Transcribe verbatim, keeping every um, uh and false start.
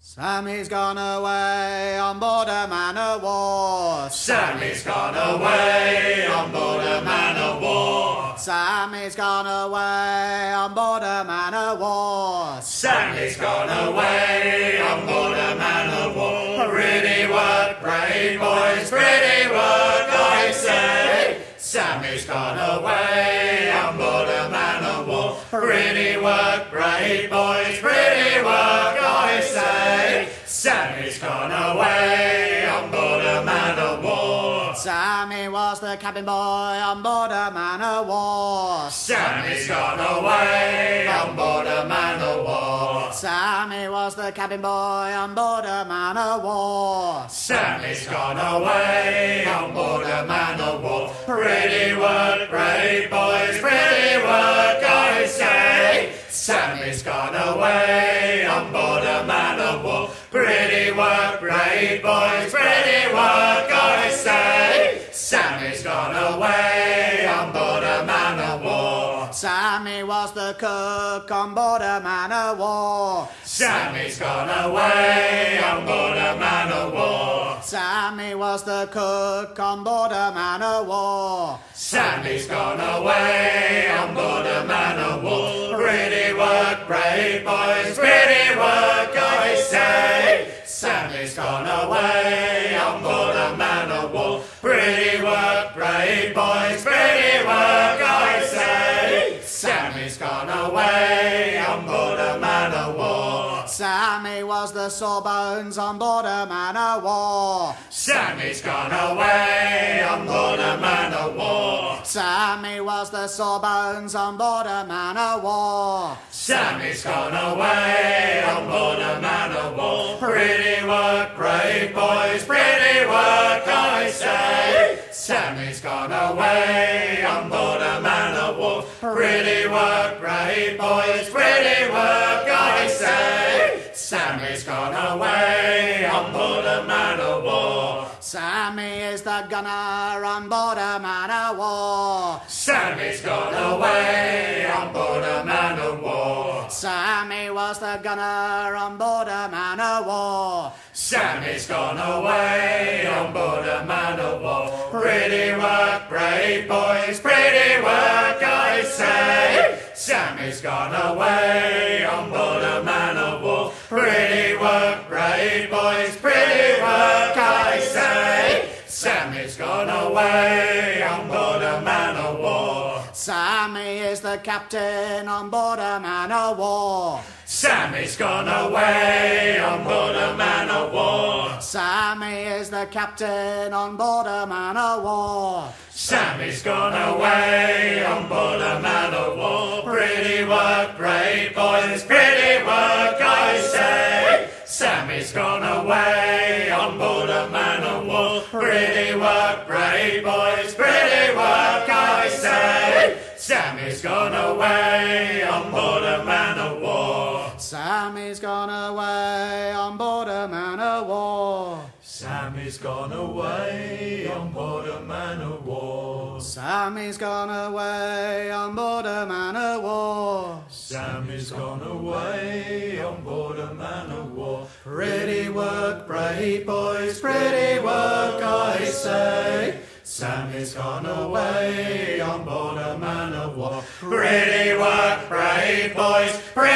Sammy's gone away on board a man of war. Sammy's gone away on board a man of war. Sammy's gone away on board a man of war. Sammy's gone away on board a man of war. Pretty work, brave boys, pretty work, I say. Sammy's gone away on board a man of war. Pretty work, brave boys, pretty work, I say. Sammy's gone away on board a man of war. Sammy was the cabin boy on board a man of war. Sammy's gone away on board a man of war. Sammy was the cabin boy on board a man of war. Sammy's gone away on board a man of war. Pretty work, brave boys, pretty work, I say. Sammy's gone away on board a man of war. Pretty work, brave boys, pretty work, I say. Sammy's gone away on board a man of war. Sammy was the cook on board a man of war. Sammy's gone away on board a man of war. Sammy was the cook on board a man of war. Sammy's gone away on board a man of war. Pretty work, brave boys, pretty work, I say. Sammy's gone away on board a man of war. Pretty work, brave boys, pretty work, I say. Sammy's gone away on board a man of war. Sammy was the sawbones on board a man of war. Sammy's gone away on board a man of war. Sammy was the sawbones on board a man of war. Sammy's gone away on board a man of war. Pretty work, brave boys, pretty work, I say. Sammy's gone away on board a man of war. Pretty work, brave boys, pretty work, I say. Sammy's gone away on board a man of war. Sammy is the gunner on board a man of war. Sammy's gone away on board a man of war. Sammy was the gunner on board a man of war. Sammy's gone away on board a man of war. Pretty work, brave boys, pretty work, I say. Sammy's gone away on board a man of war. Pretty work, brave boys, pretty work, I say. Sammy's gone away on board a man of war. Sammy is the captain on board a man of war. Sammy's gone away on board a man of war. Sammy is the captain on board a man of war. Sammy's gone away on board a man of war. Pretty work, brave boys, pretty work, I say. Sammy's gone away on board a man of war. Pretty work, brave boys, pretty work, I say. Sammy's gone away on board a man of war. Sammy's gone away on board a man of war. Sammy's gone away on board a man of war. Sammy's gone away on board a man of war. Sammy's gone away on board a man of war. Pretty work, brave boys, pretty work, I say. Sammy's gone away on board a man of war. Pretty work, brave boys, pretty